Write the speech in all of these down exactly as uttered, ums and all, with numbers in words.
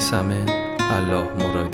سمع الله مرادی.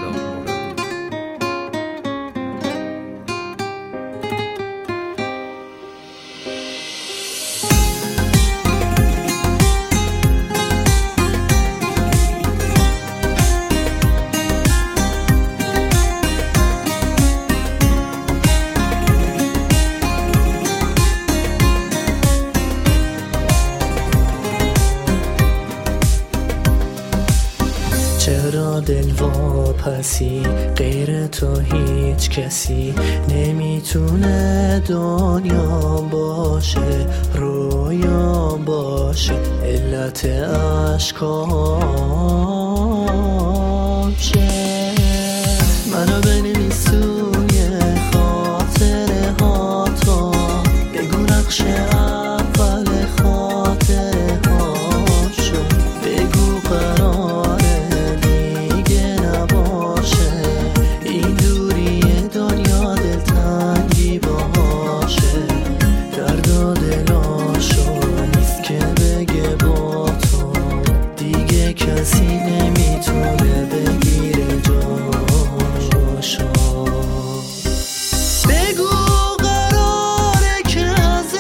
چرا دل واپسی غیر تو هیچ کسی نمیتونه دنیا باشه، رویا باشه، علت عشقام شه. منو بنویس توی خاطره ها تو، بگو نقش اول خاطره ها شو، بگو قرار کسی نمیتونه بگیره جاشو. بگو قراره که از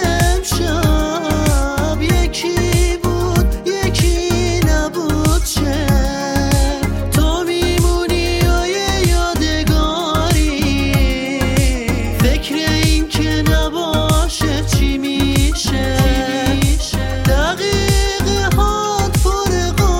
امشب یکی بود یکی نبود چه، تو میمونی یا یه یادگاری، فکر این که نباشه چی میشه، دقیقه هات پر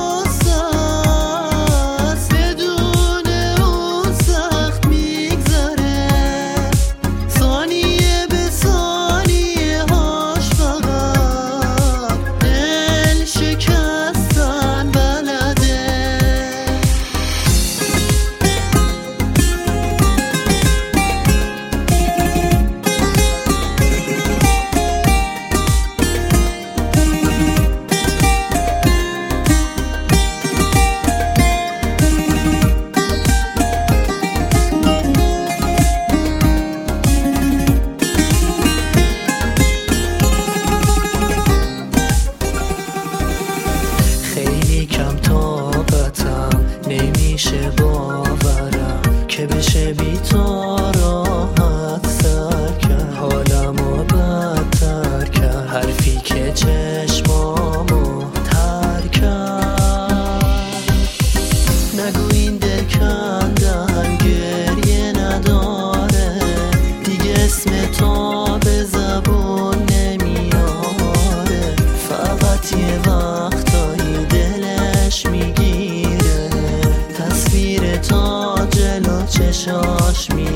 کم طاقتم نمیشه باورم که بشه بی تو راحت سر کرد، حالمو بدتر کرد حرفی که چشمامو تر کرد. نگو این دل کندن گریه نداره دیگه، اسم تو به زبون نمیاره، فقط یه وقتایی دلش میگیره تصویر تا جلو چشاش میگیره.